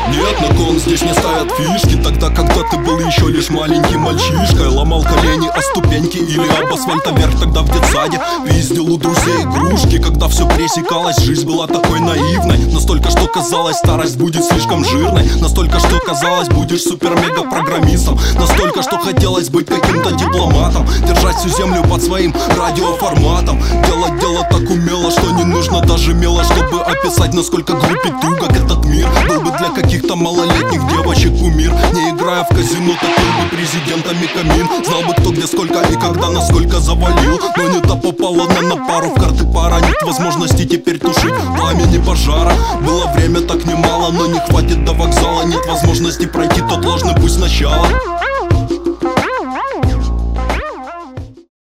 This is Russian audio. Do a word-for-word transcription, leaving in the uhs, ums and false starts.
Нет, на кон здесь не ставят фишки. Тогда, когда ты был еще лишь маленьким мальчишкой, ломал колени о ступеньки или об асфальта вверх. Тогда в детсаде пиздил у друзей игрушки. Когда все пересекалось, жизнь была такой наивной. Настолько, что казалось, старость будет слишком жирной. Настолько, что казалось, будешь супер-мега-программистом. Настолько, что хотелось быть каким-то дипломатом. Держать всю землю под своим радиоформатом. Делать дело так умело, что не нужно даже мело, чтобы описать, насколько глуп и тугок этот мир. Был бы для каких-то малолетних девочек кумир. Не играя в казино, так был бы президентами камин. Знал бы кто где сколько и когда насколько завалил. Но не то попало на, на пару, в карты пара. Нет возможности теперь тушить пламени пожара. Было время так немало, но не хватит до вокзала. Нет возможности пройти тот ложный путь сначала.